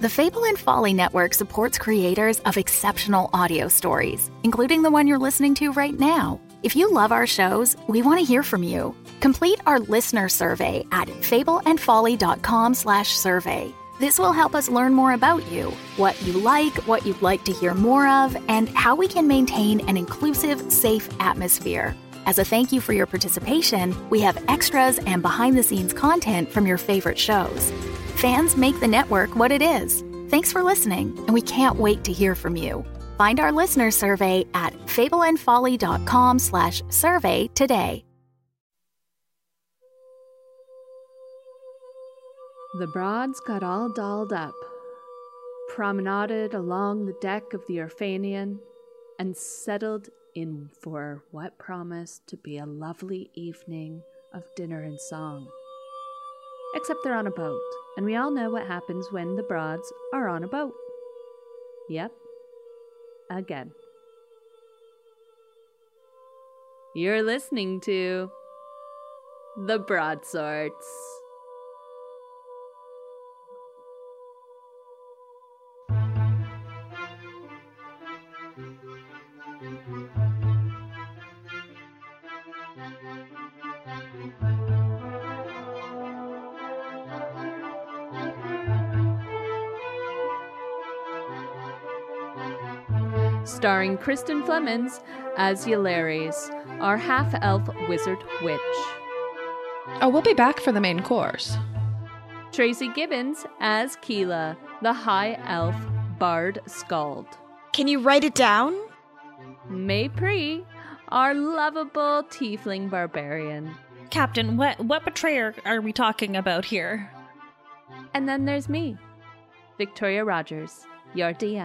The Fable and Folly Network supports creators of exceptional audio stories, including the one you're listening to right now. If you love our shows, we want to hear from you. Complete our listener survey at fableandfolly.com/survey. This will help us learn more about you, what you like, what you'd like to hear more of, and how we can maintain an inclusive, safe atmosphere. As a thank you for your participation, we have extras and behind-the-scenes content from your favorite shows. Fans make the network what it is. Thanks for listening, and we can't wait to hear from you. Find our listener survey at fableandfolly.com/survey today. The Broads got all dolled up, promenaded along the deck of the Orphanian, and settled in for what promised to be a lovely evening of dinner and song. Except they're on a boat, and we all know what happens when the Broads are on a boat. Yep. Again. You're listening to The Broadswords. Starring Kristen Flemons as Ylares, our half-elf wizard witch. Oh, we'll be back for the main course. Tracy Gibbons as Keela, the high elf bard skald. Can you write it down? May Pree, our lovable tiefling barbarian. Captain, what betrayer are we talking about here? And then there's me, Victoria Rogers, your DM.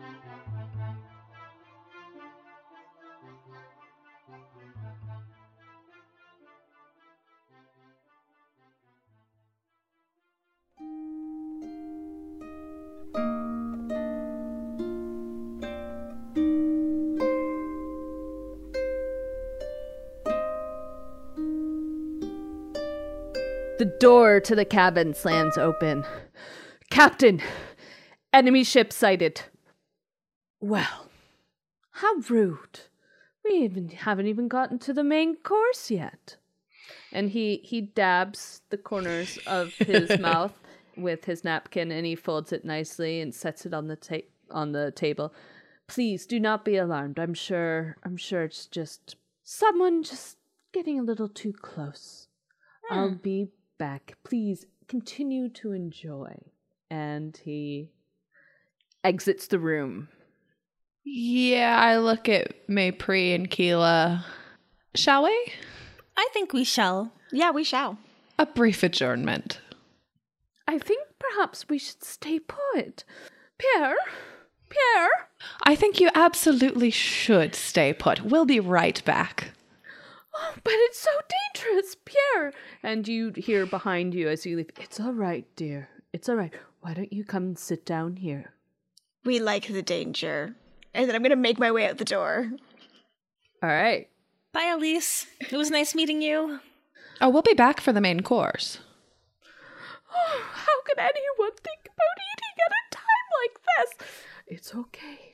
The door to the cabin slams open. Captain, enemy ship sighted. Well, how rude. We haven't even gotten to the main course yet. And he dabs the corners of his mouth with his napkin, and he folds it nicely and sets it on the table. Please do not be alarmed. I'm sure it's just someone just getting a little too close. I'll be back. Please continue to enjoy. And he exits the room. Yeah, I look at Maypree and Keela. Shall we? I think we shall. Yeah, we shall. A brief adjournment. I think perhaps we should stay put. Pierre? I think you absolutely should stay put. We'll be right back. Oh, but it's so dangerous, Pierre. And you hear behind you as you leave, it's all right, dear. It's all right. Why don't you come and sit down here? We like the danger. And then I'm going to make my way out the door. All right. Bye, Elise. It was nice meeting you. Oh, we'll be back for the main course. Oh, how can anyone think about eating at a time like this? It's okay.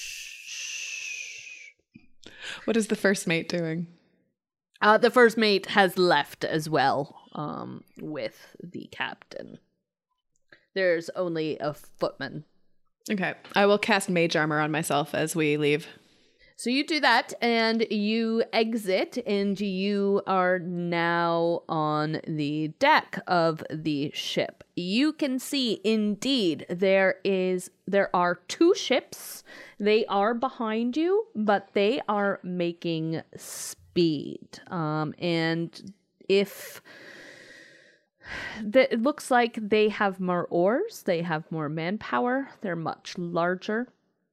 Shh. What is the first mate doing? The first mate has left as well, with the captain. There's only a footman. Okay. I will cast mage armor on myself as we leave. So you do that, and you exit, and you are now on the deck of the ship. You can see, indeed, there are two ships. They are behind you, but they are making speed. And if it looks like they have more oars, they have more manpower, they're much larger.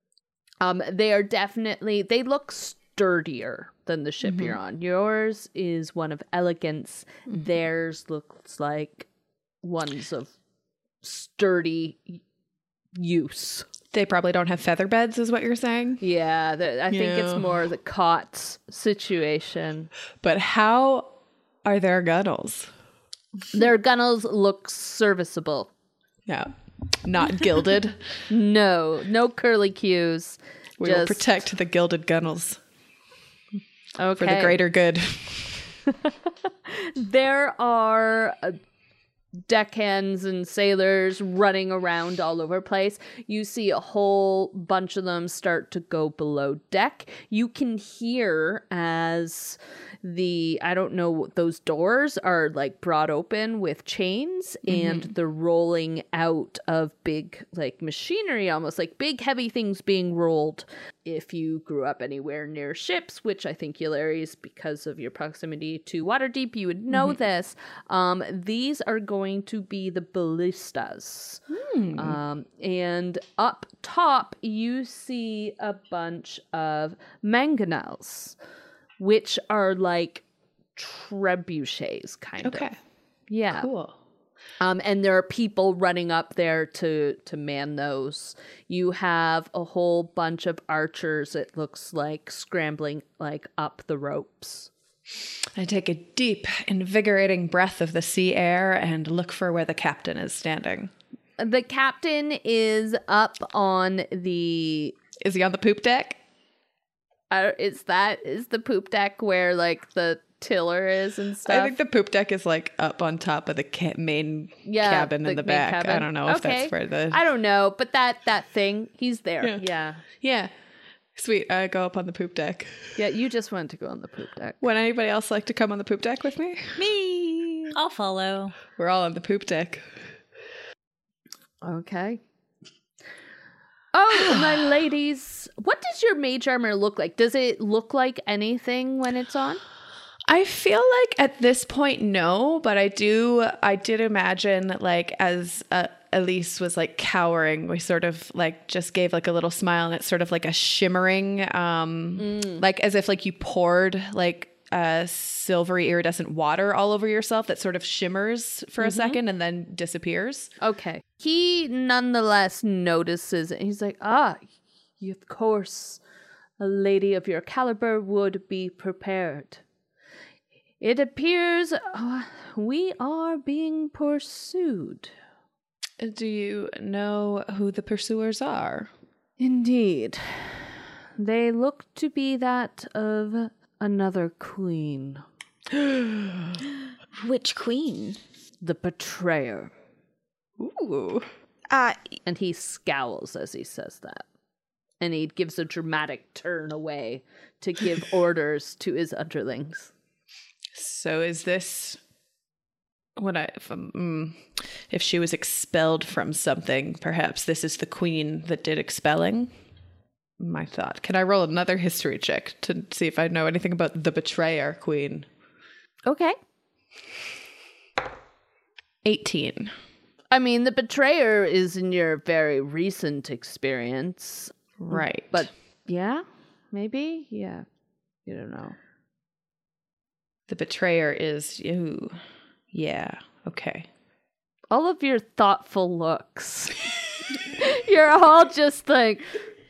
They look sturdier than the ship you're on. Yours is one of elegance. Theirs looks like ones of sturdy use. They probably don't have feather beds, is what you're saying? Yeah, I think it's more the cots situation. But how are their gunnels? Their gunnels look serviceable. Yeah. Not gilded. No curly cues. We will protect the gilded gunnels Okay. for the greater good. There are deckhands and sailors running around all over the place. You see a whole bunch of them start to go below deck. You can hear as I don't know, those doors are like brought open with chains and the rolling out of big like machinery, almost like big heavy things being rolled. If you grew up anywhere near ships, which I think Hilarious, because of your proximity to Waterdeep, you would know this. These are going to be the ballistas. And up top, you see a bunch of mangonels, which are like trebuchets, kind of. Okay. Yeah. Cool. And there are people running up there to man those. You have a whole bunch of archers, it looks like, scrambling like up the ropes. I take a deep, invigorating breath of the sea air and look for where the captain is standing. The captain is up on the... Is he on the poop deck? Is the poop deck where like the tiller is and stuff? I think the poop deck is like up on top of the main cabin in the back. Cabin. I don't know if that's where the... I don't know, but that thing, he's there. Yeah. Sweet. I go up on the poop deck. Yeah, you just wanted to go on the poop deck. Would anybody else like to come on the poop deck with me? Me. I'll follow. We're all on the poop deck. Okay. Oh, my ladies. What does your mage armor look like? Does it look like anything when it's on? I feel like at this point, no, but I did imagine like as Elise was like cowering, we sort of like just gave like a little smile and it's sort of like a shimmering, like as if like you poured like silvery iridescent water all over yourself that sort of shimmers for a second and then disappears. Okay. He nonetheless notices it. He's like, you, of course, a lady of your caliber would be prepared. It appears we are being pursued. Do you know who the pursuers are? Indeed. They look to be that of another queen. Which queen? The betrayer. Ooh. And he scowls as he says that. And he gives a dramatic turn away to give orders to his underlings. So is this if she was expelled from something, perhaps this is the queen that did expelling? My thought. Can I roll another history check to see if I know anything about the betrayer queen? Okay. 18. I mean, the betrayer is in your very recent experience. Right. But yeah, maybe? Yeah. You don't know. The betrayer is you. Yeah. Okay. All of your thoughtful looks. You're all just like,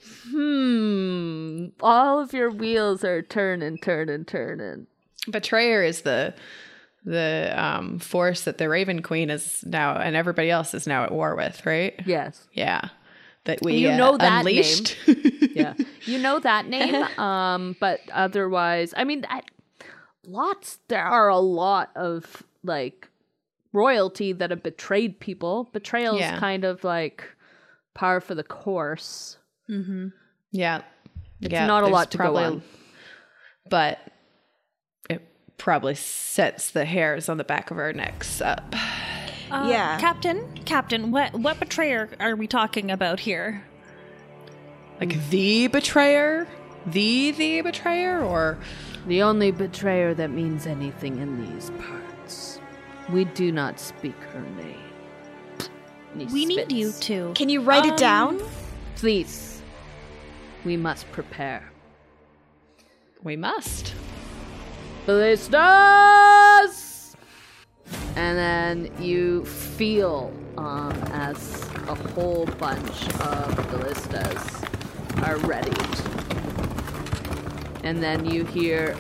all of your wheels are turning. Betrayer is the force that the Raven Queen is now, and everybody else is now at war with, right? Yes. Yeah. That we that unleashed. Name. Yeah. You know that name. But otherwise, I mean, there are a lot of like royalty that have betrayed people. Betrayal is kind of like par for the course. Mm-hmm. Yeah. It's not a lot to go on. But it probably sets the hairs on the back of our necks up. Yeah. Captain, what betrayer are we talking about here? Like the betrayer? The betrayer? Or the only betrayer that means anything in these parts. We do not speak her name. We need you to. Can you write it down? Please. We must prepare. We must. Ballistas! And then you feel as a whole bunch of ballistas are readied. And then you hear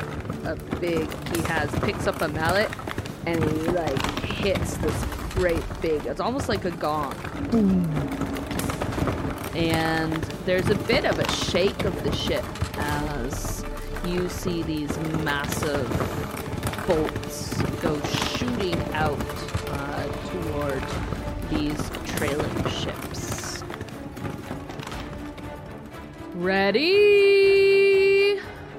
picks up a mallet and he like hits this great big, it's almost like a gong. And there's a bit of a shake of the ship as you see these massive bolts go shooting out toward these trailing ships. Ready?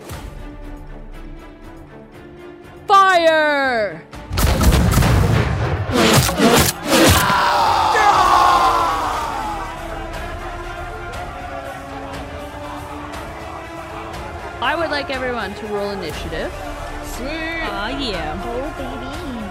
Fire! I would like everyone to roll initiative. Sweet. Aw, yeah. Oh, baby.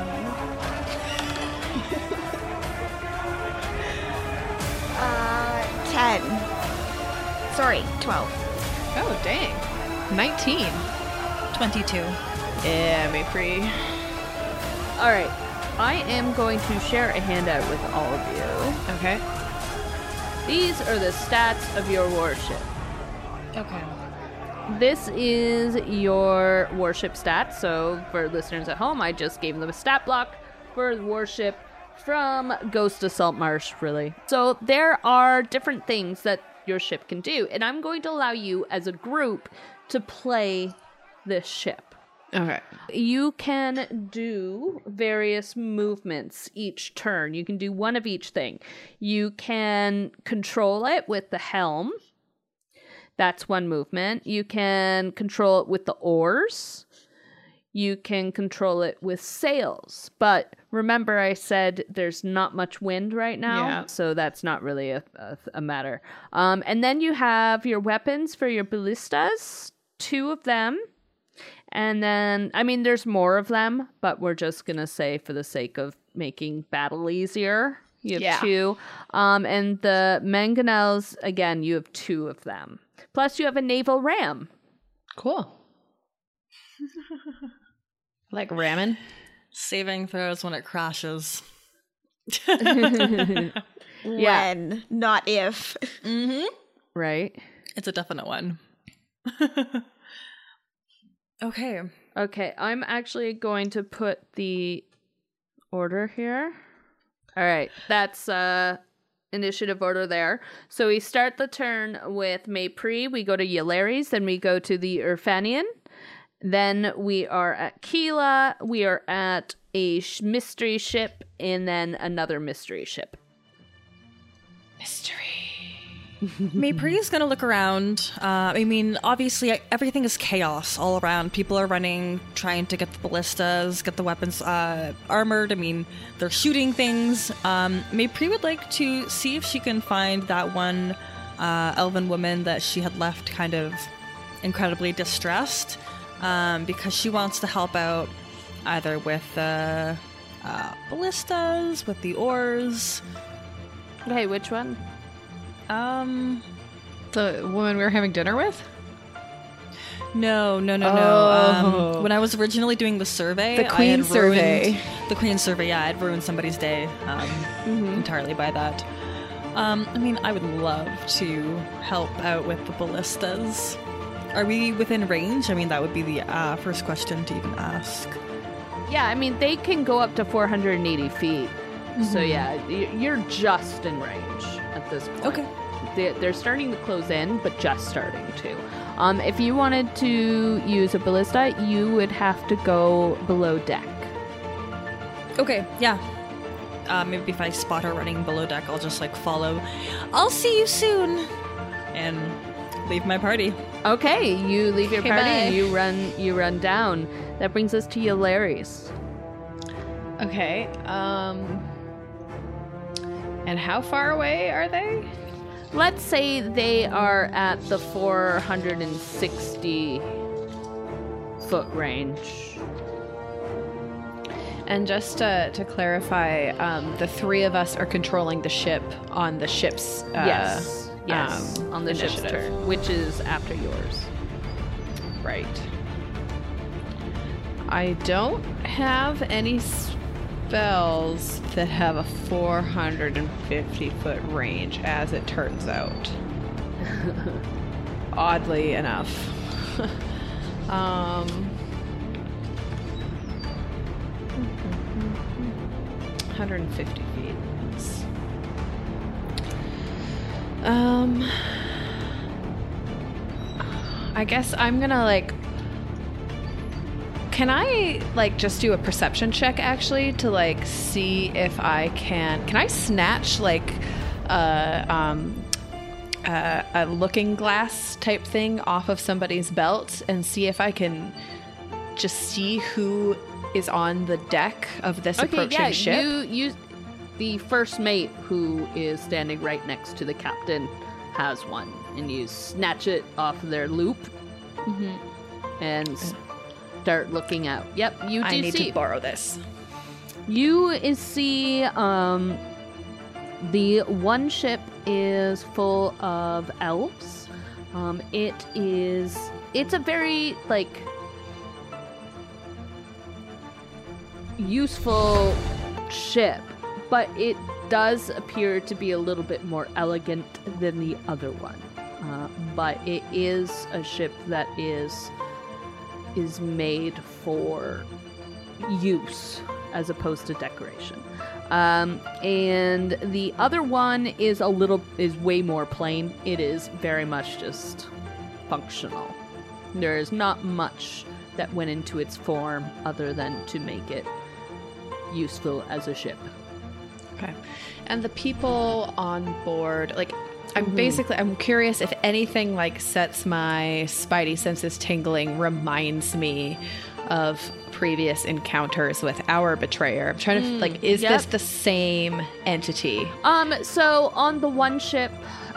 10. Sorry, 12. Oh, dang. 19. 22. Yeah, Maypri. All right. I am going to share a handout with all of you. Okay. These are the stats of your warship. Okay. This is your warship stats. So for listeners at home, I just gave them a stat block for the warship from Ghost of Saltmarsh, really. So there are different things that your ship can do, and I'm going to allow you as a group to play this ship. Okay. You can do various movements each turn. You can do one of each thing. You can control it with the helm. That's one movement. You can control it with the oars. You can control it with sails. But remember I said there's not much wind right now, so that's not really a matter. And then you have your weapons for your ballistas, 2 of them. And then, I mean, there's more of them, but we're just going to say for the sake of making battle easier, you have 2. And the mangonels, again, you have 2 of them. Plus you have a naval ram. Cool. Like ramen? Saving throws when it crashes. Yeah. When, not if. Mm-hmm. Right. It's a definite one. Okay. Okay, I'm actually going to put the order here. All right, that's initiative order there. So we start the turn with Maypri, we go to Yelaris, then we go to the Urfanian. Then we are at Keela, we are at a mystery ship, and then another mystery ship. Mystery. Maypri is going to look around. I mean, obviously, everything is chaos all around. People are running, trying to get the ballistas, get the weapons armored. I mean, they're shooting things. Maypri would like to see if she can find that one elven woman that she had left kind of incredibly distressed, because she wants to help out either with the ballistas, with the oars. Okay, which one? The woman we were having dinner with? No. Oh. When I was originally doing the survey, The Queen survey. The Queen survey, yeah, I'd ruined somebody's day entirely by that. I mean, I would love to help out with the ballistas. Are we within range? I mean, that would be the first question to even ask. Yeah, I mean, they can go up to 480 feet. So yeah, you're just in range at this point. Okay. They're starting to close in, but just starting to. If you wanted to use a ballista, you would have to go below deck. Okay, yeah. Maybe if I spot her running below deck, I'll just follow. I'll see you soon, and leave my party. Okay, you leave your Okay, party bye. and you run down. That brings us to Yelaris. Okay. And how far away are they? Let's say they are at the 460 foot range. And just to clarify, the 3 of us are controlling the ship on the ship's Yes, on the ship's initiative. turn, which is after yours. Right. I don't have any spells that have a 450-foot range, as it turns out. Oddly enough. 150 feet. I guess I'm gonna like. Can I like just do a perception check actually to like see if I can? Can I snatch like a looking glass type thing off of somebody's belt and see if I can just see who is on the deck of this approaching ship? You the first mate who is standing right next to the captain has one, and you snatch it off their loop and start looking out. Yep, you do see. I need to borrow this. You see the one ship is full of elves. It's a very like useful ship, but it does appear to be a little bit more elegant than the other one. But it is a ship that is made for use as opposed to decoration. And the other one is way more plain. It is very much just functional. There is not much that went into its form other than to make it useful as a ship. Okay. And the people on board, like, I'm curious if anything like sets my spidey senses tingling, reminds me of previous encounters with our betrayer. I'm trying to like, is this the same entity? So on the one ship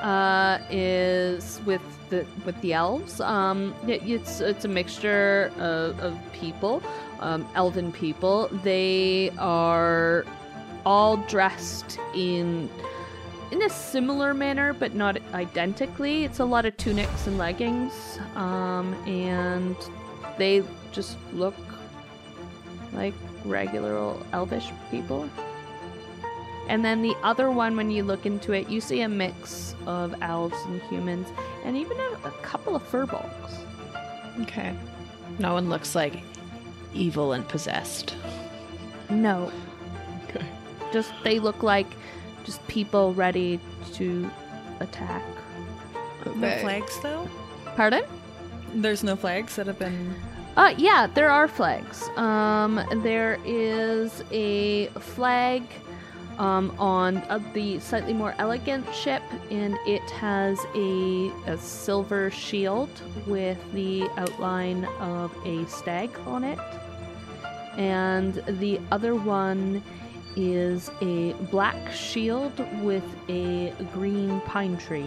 is with the elves. It's a mixture of people, elven people. They are all dressed in a similar manner, but not identically. It's a lot of tunics and leggings, and they just look like regular old elvish people. And then the other one, when you look into it, you see a mix of elves and humans, and even a couple of furbolgs. Okay. No one looks like evil and possessed. No. Okay. They look like just people ready to attack. Okay. No flags, though? Pardon? There's no flags that have been... Yeah, there are flags. There is a flag on the slightly more elegant ship, and it has a silver shield with the outline of a stag on it. And the other one is a black shield with a green pine tree.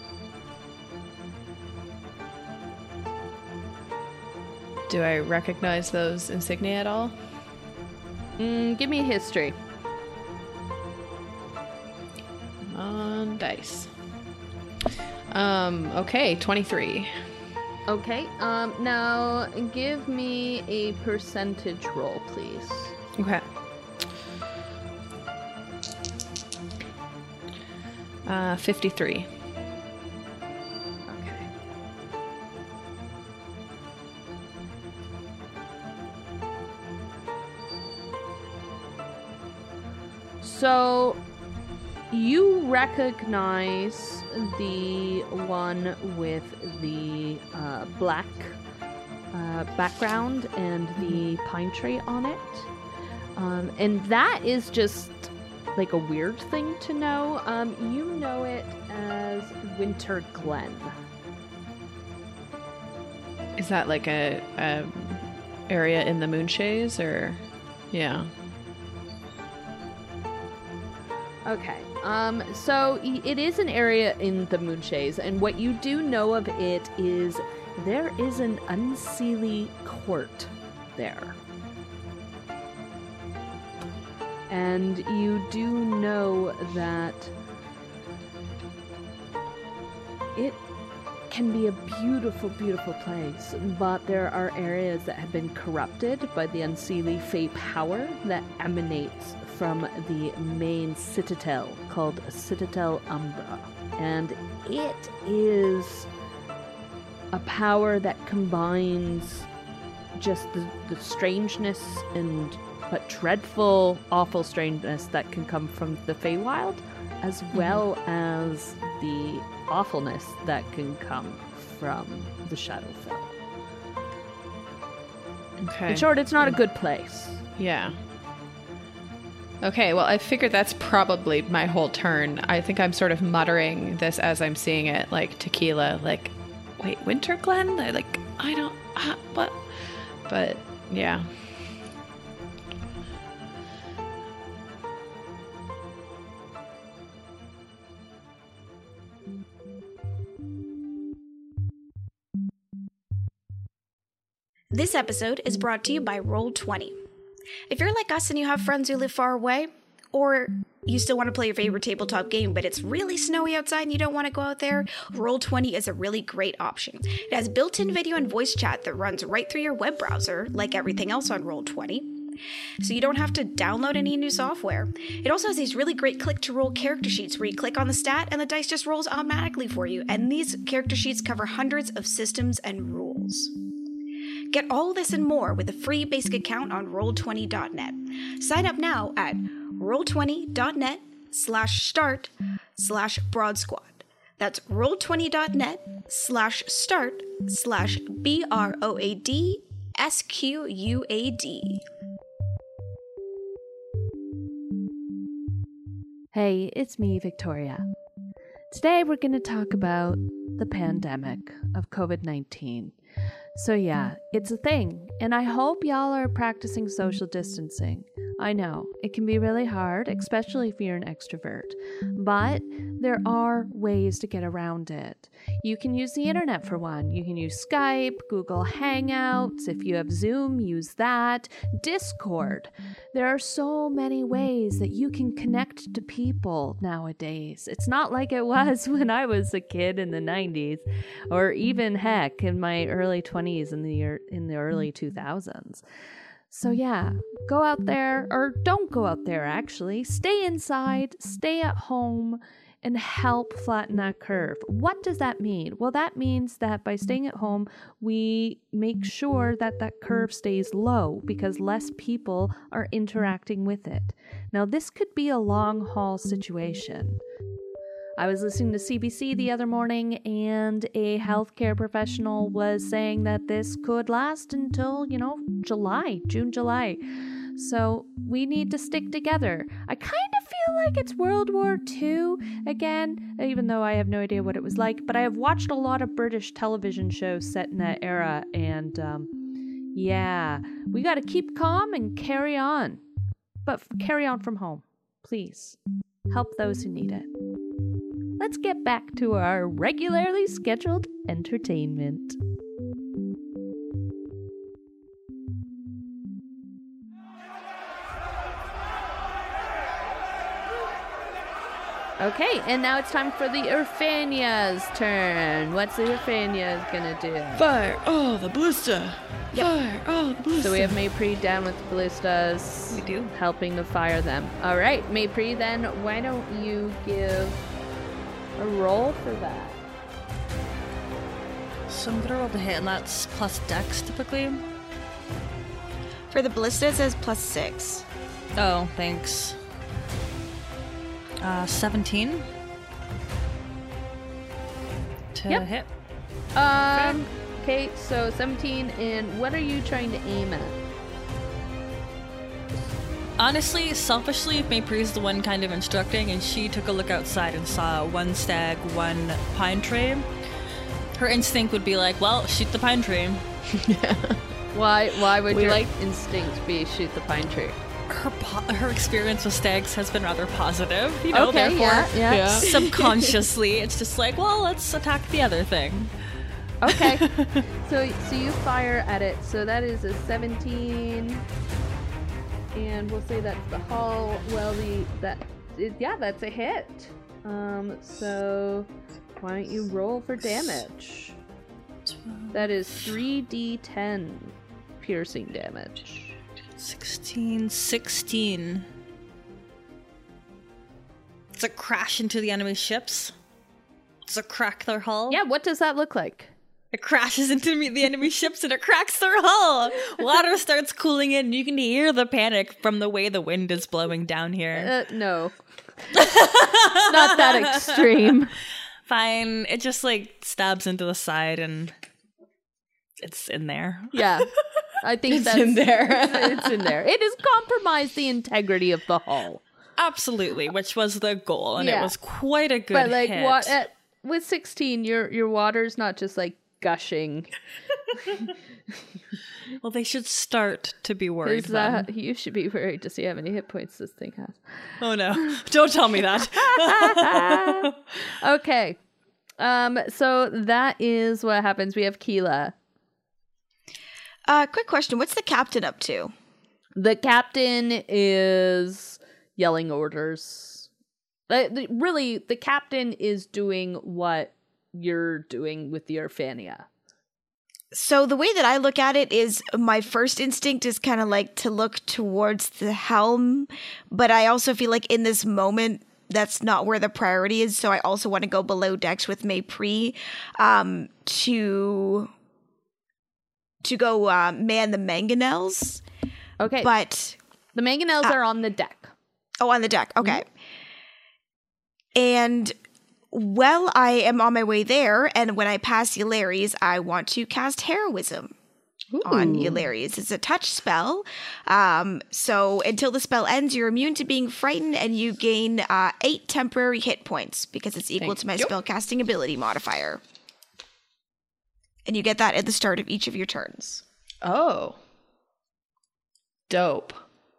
Do I recognize those insignia at all? Give me a history. On dice. Okay, 23. Okay, now give me a percentage roll, please. Okay. 53. Okay. So, you recognize the one with the black background and the pine tree on it. And that is just like a weird thing to know. You know it as Winter Glen. Is that like a area in the Moonshays, or yeah? Okay. So it is an area in the Moonshays, and what you do know of it is there is an Unseelie court there. And you do know that it can be a beautiful, beautiful place, but there are areas that have been corrupted by the Unseelie Fey power that emanates from the main citadel called Citadel Umbra. And it is a power that combines just the strangeness but dreadful, awful strangeness that can come from the Feywild, as well as the awfulness that can come from the Shadowfell. Okay. In short, it's not a good place. Yeah. Okay, well, I figured that's probably my whole turn. I think I'm sort of muttering this as I'm seeing it, like tequila, like, wait, Winter Glen? I don't, what? But, yeah. This episode is brought to you by Roll20. If you're like us and you have friends who live far away, or you still want to play your favorite tabletop game, but it's really snowy outside and you don't want to go out there, Roll20 is a really great option. It has built-in video and voice chat that runs right through your web browser, like everything else on Roll20. So you don't have to download any new software. It also has these really great click-to-roll character sheets where you click on the stat and the dice just rolls automatically for you. And these character sheets cover hundreds of systems and rules. Get all this and more with a free basic account on Roll20.net. Sign up now at Roll20.net/start/Broad Squad. That's Roll20.net/start/BROADSQUAD. Hey, it's me, Victoria. Today we're going to talk about the pandemic of COVID-19. So yeah, it's a thing, and I hope y'all are practicing social distancing. I know, it can be really hard, especially if you're an extrovert, but there are ways to get around it. You can use the internet for one. You can use Skype, Google Hangouts. If you have Zoom, use that. Discord. There are so many ways that you can connect to people nowadays. It's not like it was when I was a kid in the 90s, or even heck in my early 20s in the early 2000s. So yeah, go out there, or don't go out there actually. Stay inside, stay at home, and help flatten that curve. What does that mean? Well, that means that by staying at home, we make sure that that curve stays low because less people are interacting with it. Now, this could be a long haul situation. I was listening to CBC the other morning, and a healthcare professional was saying that this could last until, June, July. So we need to stick together. I kind of feel like it's World War II again, even though I have no idea what it was like. But I have watched a lot of British television shows set in that era, and yeah, we got to keep calm and carry on. But carry on from home, please. Help those who need it. Let's get back to our regularly scheduled entertainment. Okay, and now it's time for the Urfania's turn. What's the Urfania's gonna do? Fire all the ballista. Yep. Fire all the ballista. So we have Maypri down with the ballistas. We do. Helping to fire them. All right, Maypri, then why don't you give a roll for that? So I'm gonna roll the hit, and that's plus dex typically. For the ballista, it says +6. Oh, thanks. 17 to Yep. hit. Okay, so 17, and what are you trying to aim at? Honestly, selfishly, Maypri's the one kind of instructing, and she took a look outside and saw one stag, one pine tree. Her instinct would be like, well, shoot the pine tree. Why would your instinct be shoot the pine tree? Her experience with stags has been rather positive, Okay, therefore yeah. subconsciously it's just like, well, let's attack the other thing. Okay. so you fire at it. So that is a 17, and we'll say that's the hull. Well, that's a hit. So why don't you roll for damage? That is 3d10 piercing damage. 16. Does it crash into the enemy ships? Does it crack their hull? Yeah, what does that look like? It crashes into the enemy ships and it cracks their hull. Water starts cooling in. You can hear the panic from the way the wind is blowing down here. No. Not that extreme. Fine. It just like stabs into the side and it's in there. Yeah. I think that's in there. It's in there. It has compromised the integrity of the hull. Absolutely, which was the goal, and Yeah. it was quite a good But like hit. with 16, your water's not just like gushing. Well, they should start to be worried then. You should be worried to see how many hit points this thing has. Oh no. Don't tell me that. Okay. So that is what happens. We have Keela. Quick question. What's the captain up to? The captain is yelling orders. Really, the captain is doing what you're doing with the Orphania. So the way that I look at it is my first instinct is kind of like to look towards the helm, but I also feel like in this moment that's not where the priority is. So I also want to go below decks with Maypri to go man the mangonels. Okay. But The mangonels are on the deck. on the deck. Okay. And while I am on my way there, and when I pass Yularis, I want to cast Heroism on Yularis. It's a touch spell. So until the spell ends, you're immune to being frightened, and you gain 8 temporary hit points because it's equal to my spellcasting ability modifier. And you get that at the start of each of your turns. Oh. Dope.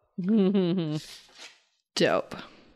Dope.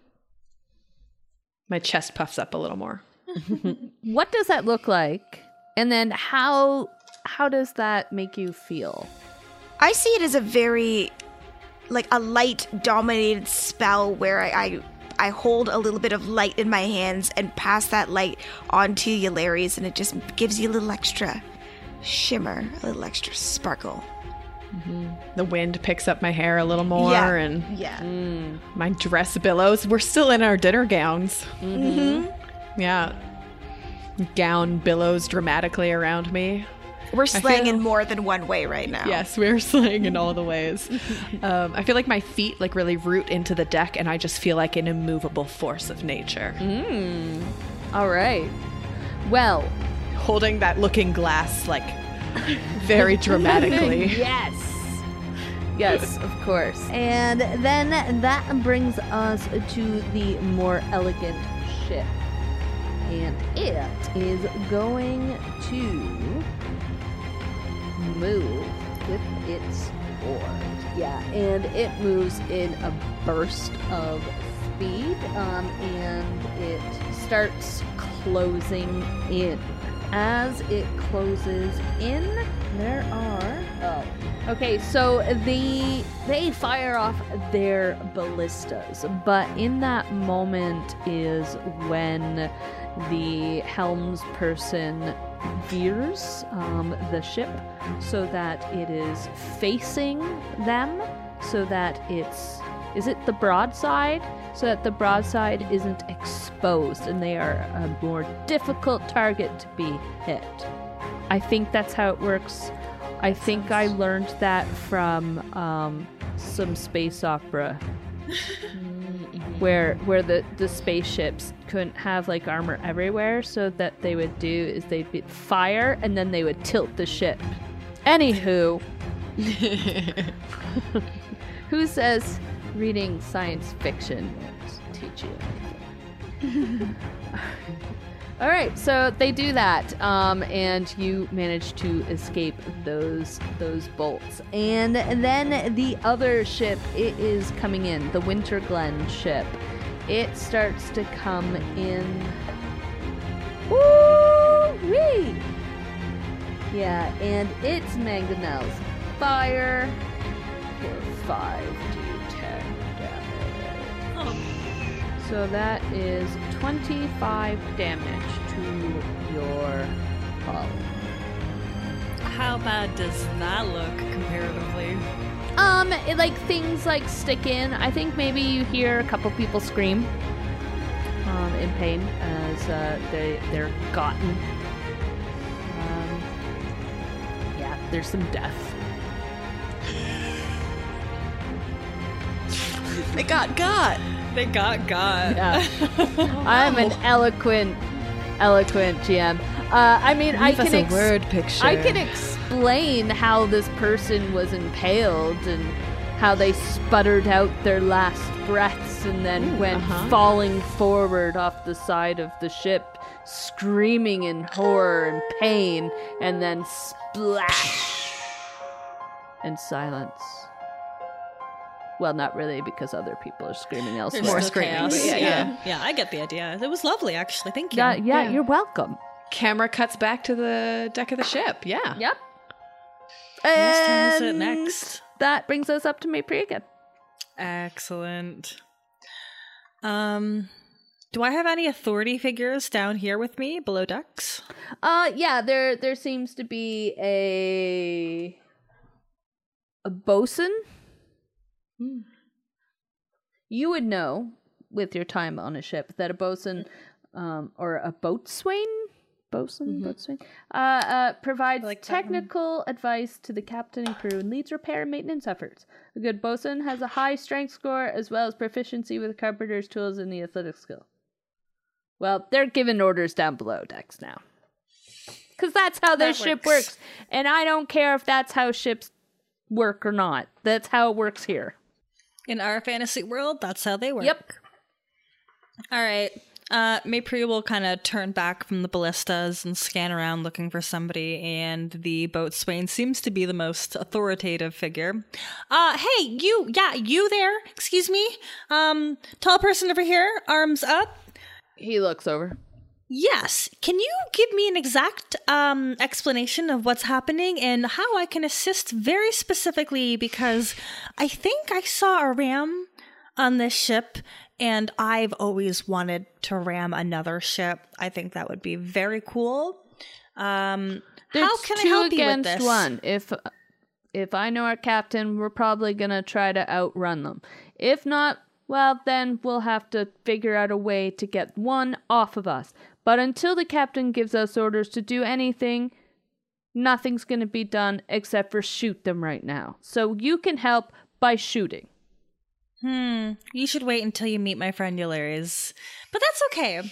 My chest puffs up a little more. What does that look like? And then how does that make you feel? I see it as a very, like, a light-dominated spell where I hold a little bit of light in my hands and pass that light onto Yularis, and it just gives you a little extra shimmer, a little extra sparkle. The wind picks up my hair a little more, and Yeah. my dress billows. We're still in our dinner gowns. Yeah. Gown billows dramatically around me. We're slaying in more than one way right now. Yes, we're slaying in all the ways. I feel like my feet like really root into the deck, and I just feel like an immovable force of nature. All right. Well, Holding that looking glass like very dramatically. yes. Yes, of course. And then that brings us to the more elegant ship. And it is going to move with its oars. Yeah, and it moves in a burst of speed, and it starts closing in. As it closes in, there are... Okay, so they fire off their ballistas, but in that moment is when the helms person veers the ship so that it is facing them, so that it's... Is it the broadside? So that the broadside isn't exposed and they are a more difficult target to be hit. I think that's how it works. I think I learned that from some space opera where the spaceships couldn't have like armor everywhere, so that they would do is they'd fire and then they would tilt the ship. Anywho, who says reading science fiction won't teach you anything? All right, so they do that, and you manage to escape those bolts. And then the other ship, it is coming in, the Winterglen ship. It starts to come in. Woo-wee! Yeah, and its mangonels fire for 5d10 damage. So that is 25 damage to your hull. How bad does that look comparatively? Like things like stick in. I think maybe you hear a couple people scream in pain as they're gotten. Yeah, there's some death. They got. They got. Yeah. I'm an eloquent eloquent GM. I mean, I Give us can a word picture. I can explain how this person was impaled and how they sputtered out their last breaths and then went falling forward off the side of the ship, screaming in horror and pain, and then splash and silence. Well, not really, because other people are screaming elsewhere. There's More still screaming, chaos. but yeah. Yeah, I get the idea. It was lovely, actually. Thank you. Yeah, you're welcome. Camera cuts back to the deck of the ship. Yeah. Yep. Whose turn is it And next? that brings us up to Maypri again. Excellent. Do I have any authority figures down here with me below decks? Yeah, there seems to be a bosun. You would know with your time on a ship that a bosun or a boatswain provides like that technical advice to the captain and crew and leads repair and maintenance efforts. A good bosun has a high strength score as well as proficiency with carpenter's tools and the athletic skill. Well, they're giving orders down below decks now. Because that's how their ship works. And I don't care if that's how ships work or not. That's how it works here. In our fantasy world, that's how they work. Yep. All right. Maypri will kind of turn back from the ballistas and scan around looking for somebody, and the boatswain seems to be the most authoritative figure. Hey, you there? Excuse me? Tall person over here, arms up. He looks over. Yes. Can you give me an exact explanation of what's happening and how I can assist very specifically? Because I think I saw a ram on this ship, and I've always wanted to ram another ship. I think that would be very cool. How can I help you with this? One. If I know our captain, we're probably gonna try to outrun them. If not, well, then we'll have to figure out a way to get one off of us. But until the captain gives us orders to do anything, nothing's going to be done except for shoot them right now. So you can help by shooting. You should wait until you meet my friend Eulares. But that's okay.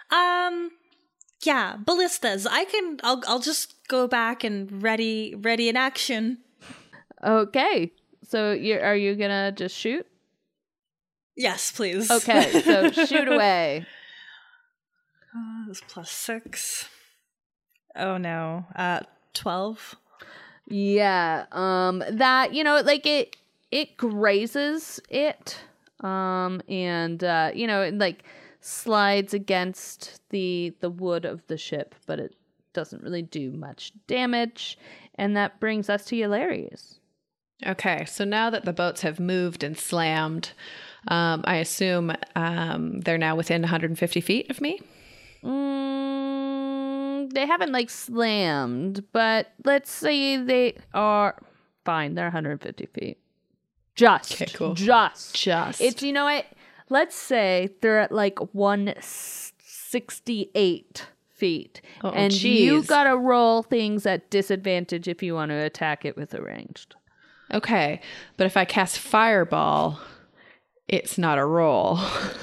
Yeah, ballistas. I'll just go back and ready in action. Okay. So are you going to just shoot? Yes, please. Okay, so shoot away. This +6. Oh no. 12. Yeah. That, like it grazes it. And it like slides against the wood of the ship, but it doesn't really do much damage. And that brings us to Eulares. Okay, so now that the boats have moved and slammed, I assume they're now within 150 feet of me? They haven't slammed, but let's say they are fine. They're 150 feet. Just. Okay, cool. Just. It's, what? Let's say they're at 168 feet. And you gotta roll things at disadvantage if you want to attack it with a ranged. Okay, but if I cast Fireball, it's not a roll.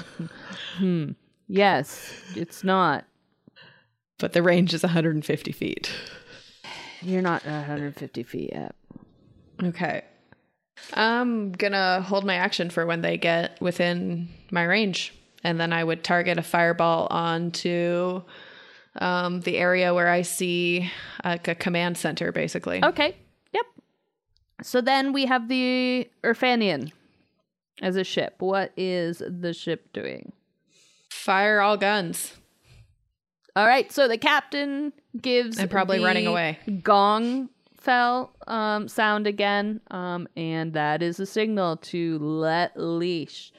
Yes, it's not. But the range is 150 feet. You're not 150 feet yet. Okay. I'm gonna hold my action for when they get within my range. And then I would target a fireball onto the area where I see a command center, basically. Okay. Yep. So then we have the Urfanian as a ship. What is the ship doing? Fire all guns. All right, so the captain gives I'm probably running away. Gong fell sound again, and that is a signal to let loose,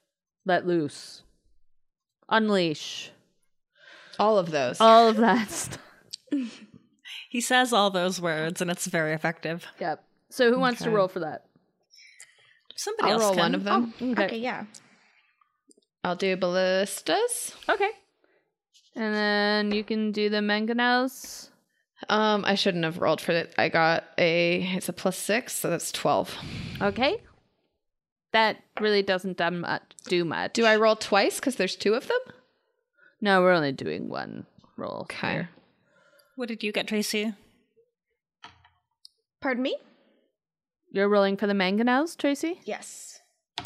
unleash. All of those. All of that stuff. He says all those words, and it's very effective. Yep. So who wants to roll for that? Somebody I'll else roll can. one of them. Okay, yeah. I'll do ballistas. Okay. And then you can do the mangonels. I shouldn't have rolled for it. I got it's a +6, so that's 12. Okay. That really doesn't do much. Do I roll twice because there's two of them? No, we're only doing one roll. Okay. here. What did you get, Tracy? Pardon me? You're rolling for the mangonels, Tracy? Yes.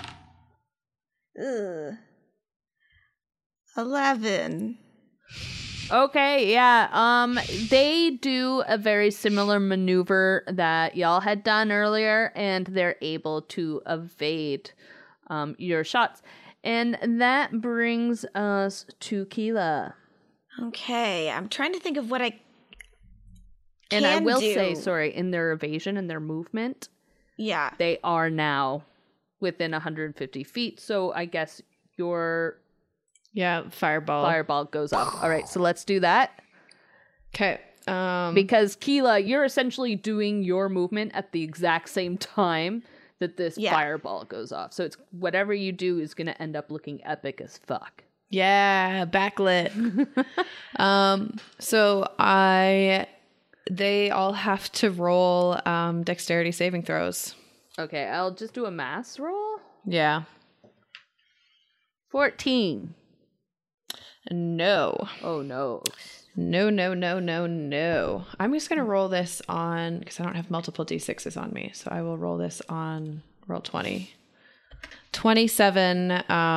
11. Okay, yeah. They do a very similar maneuver that y'all had done earlier, and they're able to evade your shots. And that brings us to Keela. Okay, I'm trying to think of what I And I can will do. say, sorry, in their evasion and their movement, Yeah. they are now within 150 feet. So I guess your Yeah, fireball. fireball goes up. All right, so let's do that. Okay. Because Keela, you're essentially doing your movement at the exact same time that this Yeah. fireball goes off. So it's whatever you do is going to end up looking epic as fuck. Yeah, backlit. So they all have to roll dexterity saving throws. Okay, I'll just do a mass roll. Yeah. 14. No. Oh no. No. I'm just going to roll this on, because I don't have multiple d6s on me. So I will roll this on roll 20. 27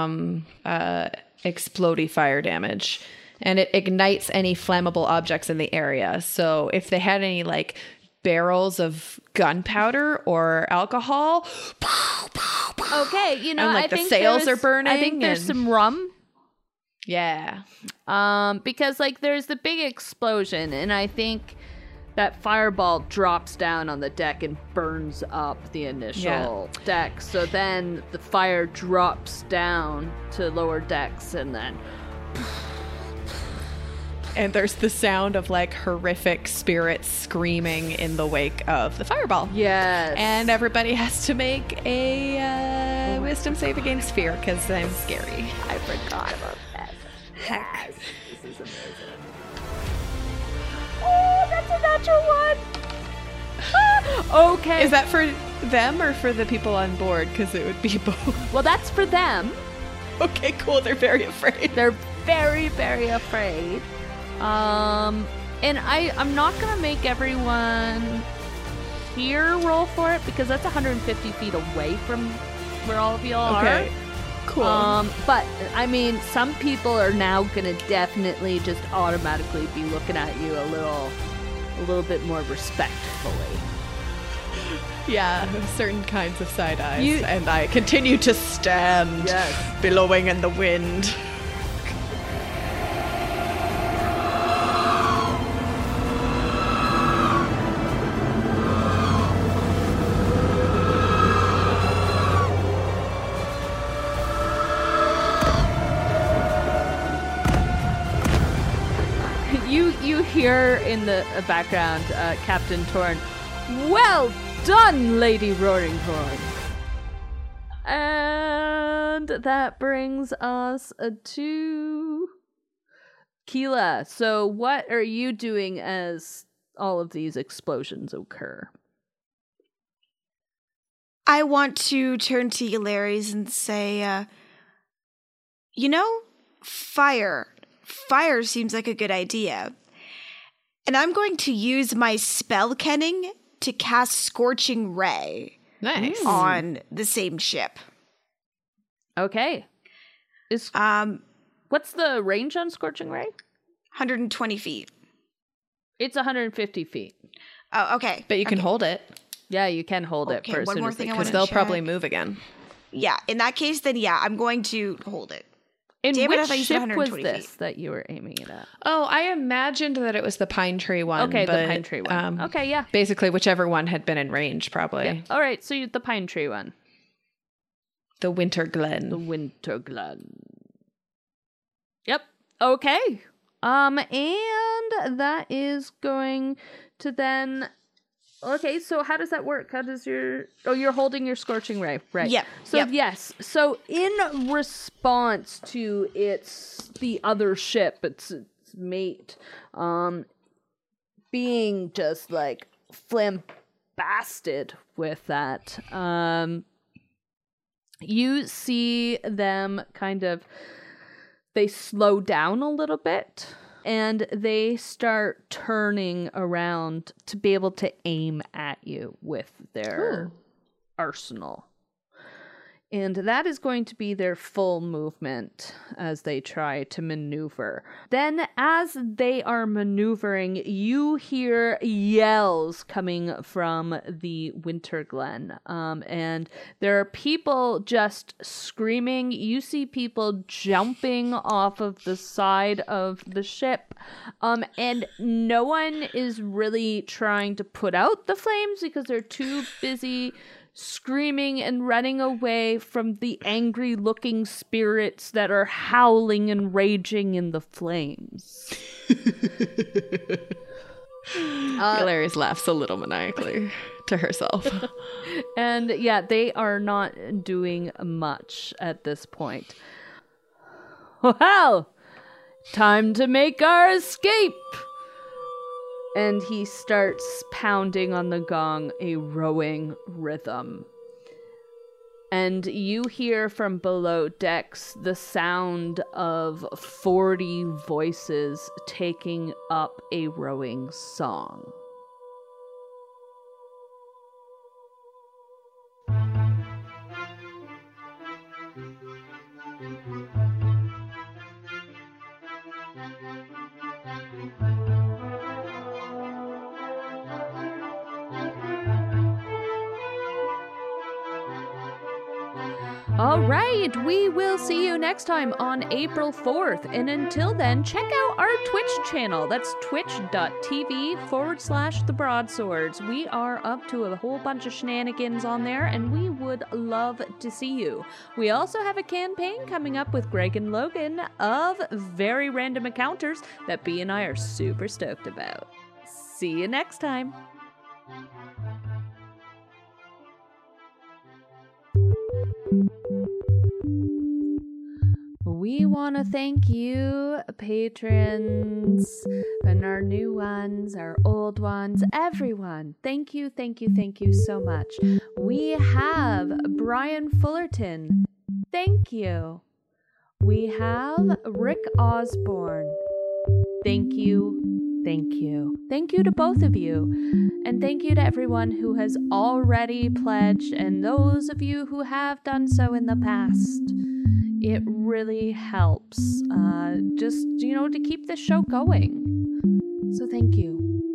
explodey fire damage. And it ignites any flammable objects in the area. So if they had any like barrels of gunpowder or alcohol, Okay, you know, And, like, I the think sails there's- are burning I think there's and- some rum. yeah. Because like there's the big explosion, and I think that fireball drops down on the deck and burns up the initial deck. So then the fire drops down to lower decks, and then And there's the sound of like horrific spirits screaming in the wake of the fireball. yes, And everybody has to make a wisdom save against fear because I'm scary. I forgot about that. Heck. This is amazing. Oh, that's a natural one. Okay, Is that for them or for the people on board? Because it would be both. well, that's for them. Okay, cool. They're very afraid. They're very, very afraid. And I'm not gonna make everyone here roll for it because that's 150 feet away from where all of y'all Okay, are. cool. But I mean, some people are now gonna definitely just automatically be looking at you a little bit more respectfully. Yeah, certain kinds of side eyes. And I continue to stand, Yes. billowing in the wind. You hear in the background, Captain Torn, "Well done, Lady Roaring Horn." And that brings us to Keela. So what are you doing as all of these explosions occur? I want to turn to Yulares and say, fire. Fire seems like a good idea. And I'm going to use my spell kenning to cast Scorching Ray Nice. on the same ship. Okay. What's the range on Scorching Ray? 120 feet. It's 150 feet. Oh, okay. But you can hold it Yeah, you can hold it Okay, for as one soon more as thing they I come because wanna they'll check. probably move again. Yeah, in that case, then yeah, I'm going to hold it. in. Damn it, I Which thought you said ship was 120 this feet. that you were aiming it at? Oh, I imagined that it was the pine tree one. Okay, the but, pine tree one. Okay, yeah. Basically, whichever one had been in range, probably. Yeah. All right, so the pine tree one. The Winter Glen. The Winter Glen. Yep. Okay. And that is going to then. Okay, so how does that work? How does your? Oh, you're holding your Scorching Ray, right? Yep, So yep. yes. So in response to the other ship, its mate, being just like flambasted with that, you see them kind of. They slow down a little bit. and they start turning around to be able to aim at you with their arsenal. And that is going to be their full movement as they try to maneuver. Then, as they are maneuvering, you hear yells coming from the Winter Glen. And there are people just screaming. You see people jumping off of the side of the ship. And no one is really trying to put out the flames because they're too busy screaming and running away from the angry looking spirits that are howling and raging in the flames. Hilarious laughs a little maniacally to herself. And yeah, they are not doing much at this point. Well, time to make our escape. And he starts pounding on the gong a rowing rhythm. And you hear from below decks the sound of 40 voices taking up a rowing song. All right, we will see you next time on April 4th. And until then, check out our Twitch channel. That's twitch.tv/The Broadswords. We are up to a whole bunch of shenanigans on there, and we would love to see you. We also have a campaign coming up with Greg and Logan of Very Random Encounters that B and I are super stoked about. See you next time. We want to thank you, patrons, and our new ones, our old ones, everyone. Thank you, thank you, thank you so much. We have Brian Fullerton. Thank you. We have Rick Osborne. Thank you, thank you. Thank you to both of you. And thank you to everyone who has already pledged and those of you who have done so in the past. It really helps, just, to keep this show going. So thank you.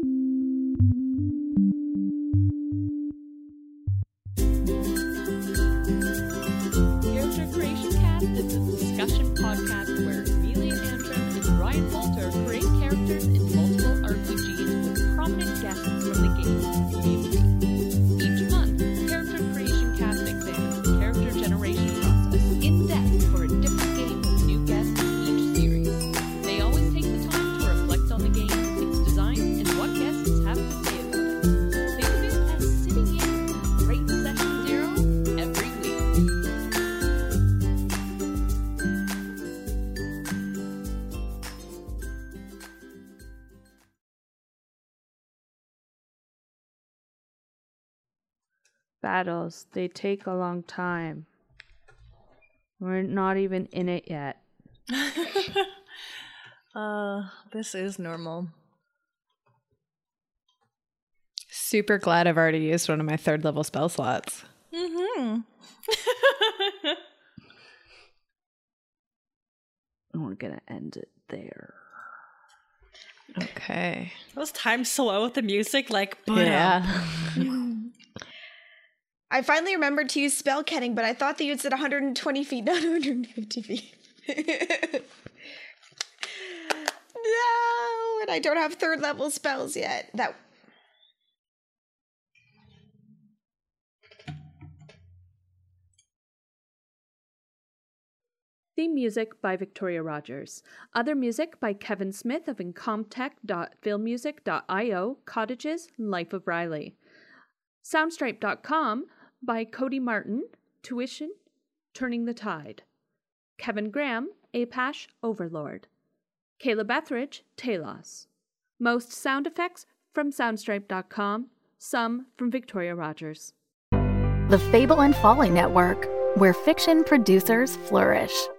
Character Creation Cast is a discussion podcast where Amelia Antrim and Ryan Walter create characters in multiple RPGs with prominent guests from the games community. Each month, Character Creation Cast examines the character generation process in depth for a different game with new guests each series. They always take the time to reflect on the game, its design, and what guests have to say about it. Think of it as sitting in Great Session Zero every week. Battles, they take a long time. We're not even in it yet. This is normal. Super glad I've already used one of my 3rd level spell slots. Mm-hmm. We're gonna end it there. Okay. Those times slow with the music, Yeah. I finally remembered to use spell canning, but I thought that you'd said 120 feet, not 150 feet. No, and I don't have 3rd level spells yet. Theme music by Victoria Rogers. Other music by Kevin Smith of Incomtech.filmmusic.io, Cottages, Life of Riley. Soundstripe.com by Cody Martin, Tuition, Turning the Tide. Kevin Graham, Apash, Overlord. Caleb Etheridge, Talos. Most sound effects from Soundstripe.com, some from Victoria Rogers. The Fable and Folly Network, where fiction producers flourish.